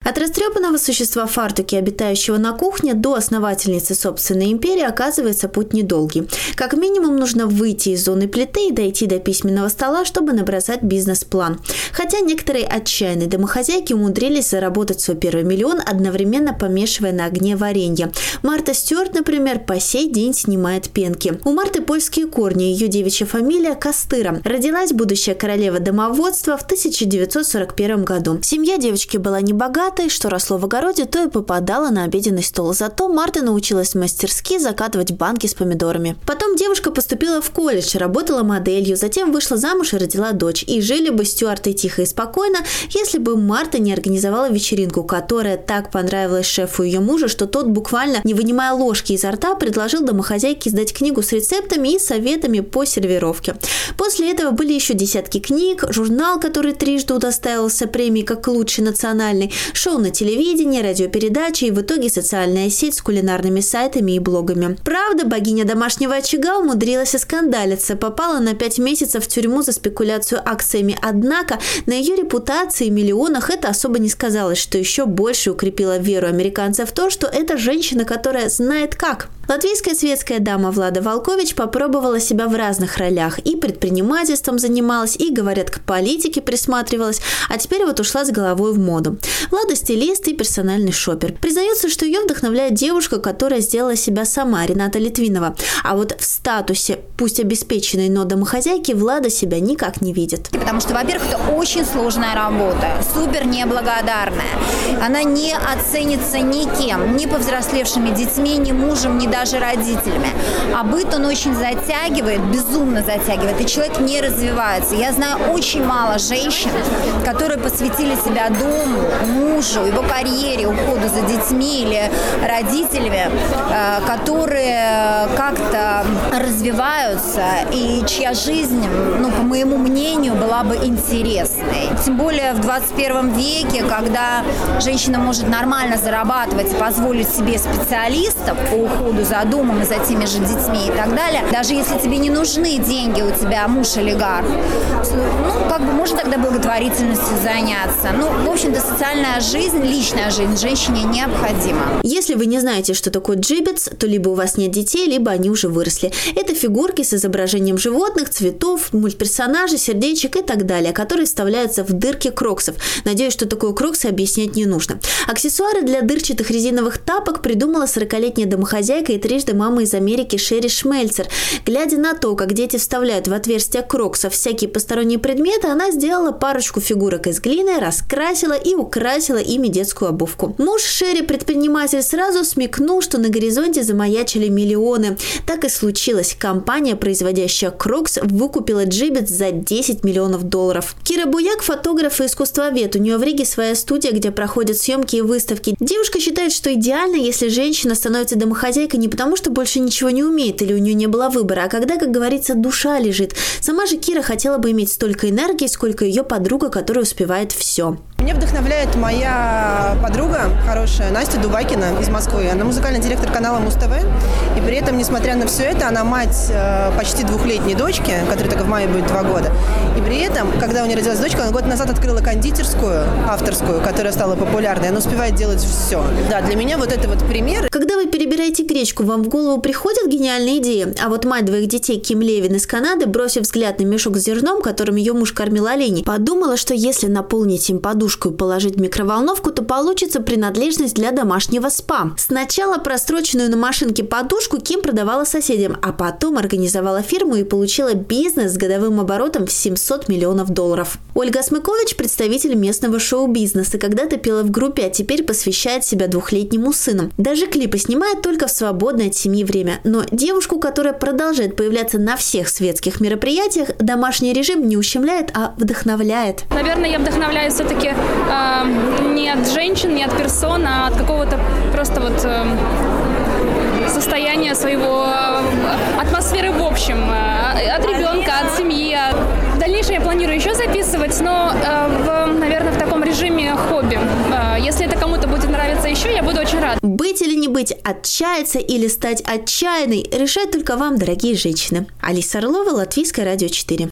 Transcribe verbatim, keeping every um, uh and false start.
От растрепанного существа в фартуке, обитающего на кухне, до основательницы собственной империи, оказывается путь недолгий. Как минимум нужно выйти из зоны плиты и дойти до письменного стола, чтобы набросать бизнес-план. Хотя некоторые отчаянные домохозяйки умудрились заработать свой первый миллион, одновременно помешивая на огне варенье. Марта Стюарт, например, по сей день снимает пенки. У Марты польские корни, ее девичья фамилия Костыра. Родилась будущая королева домоводства в тысяча девятьсот сорок первом году. Семья девочки была небогатой, что росло в огороде, то и попадала на обеденный стол. Зато Марта научилась мастерски закатывать банки с помидорами. Потом девушка поступила в колледж, работала моделью, затем вышла замуж и родила дочь. И жили бы Стюарты тихо и спокойно, если бы Марта не организовала вечеринку, которая так понравилась шефу ее мужа, что тот, буквально не вынимая ложки изо рта, предложил домохозяйке издать книгу с рецептами и советами по сервировке. После этого были еще десятки книг, журнал, который трижды удостаивался премии как лучший национальный, шоу на телевидении, радиопередачи и в итоге социальная сеть с кулинарными сайтами и блогами. Правда, богиня домашнего очага умудрилась оскандалиться, попала на пять месяцев в тюрьму за спекуляцию акциями, однако на ее репутации и миллионах это особо не сказалось, что еще больше укрепило веру американцев в то, что это женщина, которая знает как. Латвийская светская дама Влада Волкович попробовала себя в разных ролях. И предпринимательством занималась, и, говорят, к политике присматривалась, а теперь вот ушла с головой в моду. Влада стилист и персональный шопер. Признается, что ее вдохновляет девушка, которая сделала себя сама, Рената Литвинова. А вот в статусе, пусть обеспеченной, но домохозяйки, Влада себя никак не видит. Потому что, во-первых, это очень сложная работа, супер неблагодарная. Она не оценится никем, ни повзрослевшими детьми, ни мужем, ни даже родителями. А быт он очень затягивает, безумно затягивает, и человек не развивается. Я знаю очень мало женщин, которые посвятили себя дому, мужу, его карьере, уходу за детьми или родителями, которые как-то развиваются и чья жизнь, ну, по моему мнению, была бы интересной. Тем более в двадцать первом веке, когда женщина может нормально зарабатывать и позволить себе специалистов по уходу за домом и за теми же детьми и так далее. Даже если тебе не нужны деньги, у тебя муж олигарх, ну, как бы можно тогда благотворительностью заняться. Ну, в общем-то, социальная жизнь, личная жизнь женщине необходима. Если вы не знаете, что такое джибетс, то либо у вас нет детей, либо они уже выросли. Это фигурки с изображением животных, цветов, мультперсонажей, сердечек и так далее, которые вставляются в дырки кроксов. Надеюсь, что такое кроксы объяснять не нужно. Аксессуары для дырчатых резиновых тапок придумала сорокалетняя домохозяйка и трижды мама из Америки Шерри Шмельцер. Глядя на то, как дети вставляют в отверстия кроксов всякие посторонние предметы, она сделала парочку фигурок из глины, раскрасила и украсила ими детскую обувку. Муж Шерри, предприниматель, сразу смекнул, что на горизонте замаячили миллионы. Так и случилось. Компания, производящая крокс, выкупила джибетс за десять миллионов долларов. Кира Буяк – фотограф и искусствовед. У нее в Риге своя студия, где проходят съемки и выставки. Девушка считает, что идеально, если женщина становится домохозяйкой не потому, что больше ничего не умеет или у нее не было выбора, а когда, как говорится, душа лежит. Сама же Кира хотела бы иметь столько энергии, сколько ее подруга, которая успевает все. Меня вдохновляет моя подруга хорошая, Настя Дубакина из Москвы. Она музыкальный директор канала Муз-ТВ. И при этом, несмотря на все это, она мать почти двухлетней дочки, которой только в мае будет два года. И при этом, когда у нее родилась дочка, она год назад открыла кондитерскую, авторскую, которая стала популярной. Она успевает делать все. Да, для меня вот это вот пример. Когда вы перебираете гречку, вам в голову приходят гениальные идеи. А вот мать двоих детей Ким Левин из Канады, бросив взгляд на мешок с зерном, которым ее муж кормил оленей, подумала, что если наполнить им подушку и положить в микроволновку, то получится принадлежность для домашнего спа. Сначала простроченную на машинке подушку Ким продавала соседям, а потом организовала фирму и получила бизнес с годовым оборотом в семьсот миллионов долларов. Ольга Смыкович – представитель местного шоу-бизнеса, когда-то пела в группе, а теперь посвящает себя двухлетнему сыну. Даже клипы снимает только в свободное от семьи время. Но девушку, которая продолжает появляться на всех светских мероприятиях, домашний режим не ущемляет, а вдохновляет. Наверное, я вдохновляюсь все-таки э, не от женщин, не от персон, а от какого-то просто вот э, состояния своего, э, атмосферы в общем, э, от ребенка, от семьи. В дальнейшем я планирую еще записывать, но, э, в, наверное, в таком режиме хобби. Э, если это кому-то будет нравиться еще, я буду очень рада. Быть или не быть, отчаяться или стать отчаянной, решать только вам, дорогие женщины. Алиса Орлова, Латвийское радио четыре.